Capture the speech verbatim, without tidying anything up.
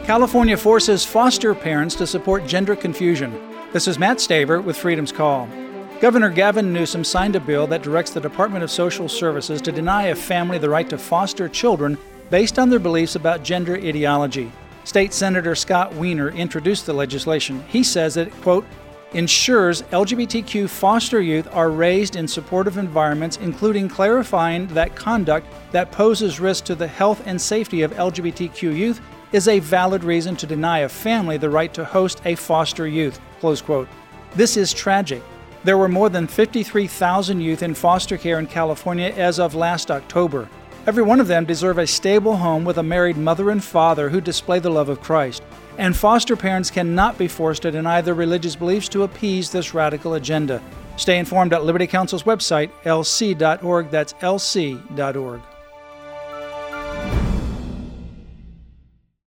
California forces foster parents to support gender confusion. This is Matt Staver with Freedom's Call. Governor Gavin Newsom signed a bill that directs the Department of Social Services to deny a family the right to foster children based on their beliefs about gender ideology. State Senator Scott Wiener introduced the legislation. He says that it, quote, ensures L G B T Q foster youth are raised in supportive environments, including clarifying that conduct that poses risk to the health and safety of L G B T Q youth is a valid reason to deny a family the right to host a foster youth, close quote. This is tragic. There were more than fifty-three thousand youth in foster care in California as of last October. Every one of them deserve a stable home with a married mother and father who display the love of Christ. And foster parents cannot be forced to deny their religious beliefs to appease this radical agenda. Stay informed at Liberty Counsel's website, L C dot org. That's L C dot org.